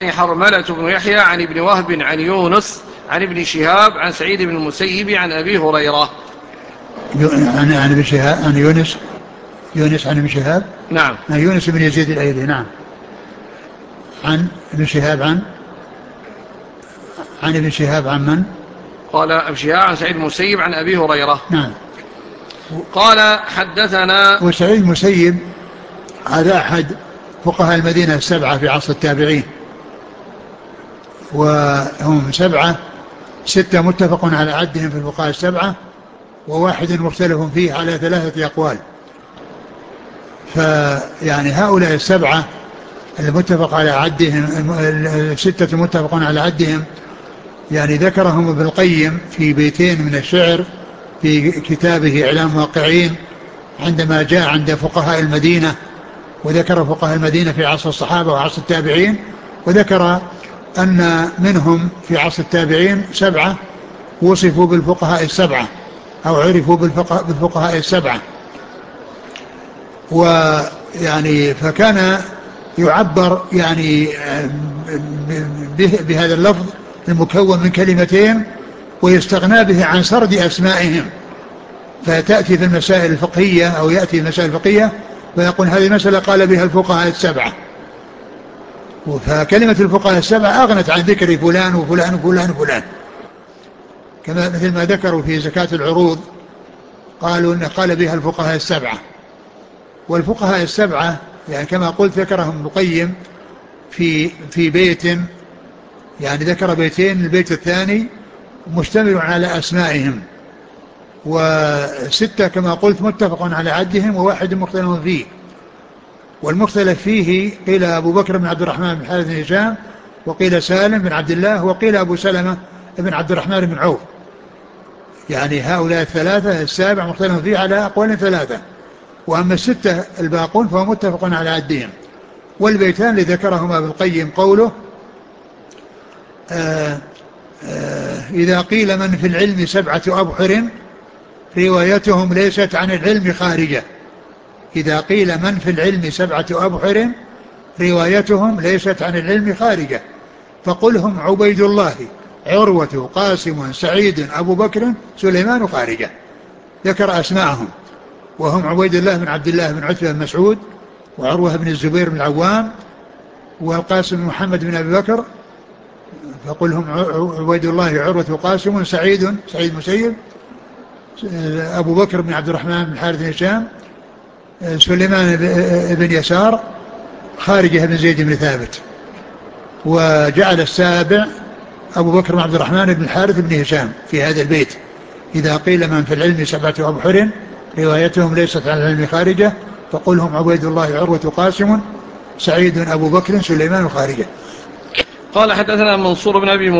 حرملة بن يحيى عن ابن وهب عن يونس عن ابن شهاب عن سعيد بن المسيب عن أبي هريرة. عن ابن شهاب عن يونس عن ابن شهاب. نعم. عن يونس بن يزيد الأيلي. نعم. عن ابن شهاب عن ابن شهاب عن من؟ قال ابن شهاب عن سعيد بن المسيب عن أبي هريرة. نعم. قال حدثنا. وسعيد المسيب هذا أحد فقهاء المدينة السبعة في عصر التابعين، وهم ستة متفق على عدهم في الفقهاء السبعة، وواحد مختلف فيه على 3 أقوال. فيعني هؤلاء السبعة المتفق على عدهم، الستة متفق على عدهم، يعني ذكرهم ابن القيم في بيتين من الشعر في كتابه إعلام واقعين، عندما جاء عند فقهاء المدينة وذكر فقهاء المدينة في عصر الصحابة وعصر التابعين، وذكر أن منهم في عصر التابعين 7 وصفوا بالفقهاء السبعة أو عرفوا بالفقهاء السبعة. ويعني فكان يعبر يعني بهذا اللفظ المكون من كلمتين، ويستغنى به عن سرد أسمائهم، فتأتي في المسائل الفقهية أو يأتي المسائل الفقهية فيقول هذه مسألة قال بها الفقهاء السبعة. فكلمة الفقهاء السبعة أغنت عن ذكر فلان وفلان وفلان وفلان، كما مثل ما ذكروا في زكاة العروض قالوا إن قال بها الفقهاء السبعة. والفقهاء السبعة يعني كما قلت ذكرهم ابن القيم في بيت، يعني ذكر بيتين، البيت الثاني مشتمل على أسمائهم، و6 كما قلت متفق على عدهم، وواحد مختلف فيه. والمختلف فيه قيل أبو بكر بن عبد الرحمن بن حارث بن هشام، وقيل سالم بن عبد الله، وقيل أبو سلمة بن عبد الرحمن بن عوف. يعني هؤلاء الثلاثة السابع مختلف فيه على أقوال 3، وأما 6 الباقون فهو متفق على عدهم. والبيتان اللي ذكرهما ابن القيم قوله إذا قيل من في العلم 7 أبحر روايتهم ليست عن العلم خارجة. إذا قيل من في العلم 7 أبحر روايتهم ليست عن العلم خارجة، فقل هم عبيد الله عروة قاسم سعيد أبو بكر سليمان خارجة. ذكر أسماءهم، وهم عبيد الله بن عبد الله بن عتبة بن مسعود، وعروة بن الزبير بن العوام، والقاسم محمد بن أبي بكر، فقل هم عبيد الله عروة قاسم سعيد مسيب، أبو بكر بن عبد الرحمن بن حارث بن هشام، سليمان بن يسار، خارجة بن زيد بن ثابت. وجعل السابع أبو بكر بن عبد الرحمن بن الحارث بن هشام في هذا البيت. إذا قيل من في العلم 7 أبحر روايتهم ليست عن العلم خارجة، فقل هم عبيد الله عروة قاسم سعيد أبو بكر سليمان خارجة. قال حدثنا منصور بن أبي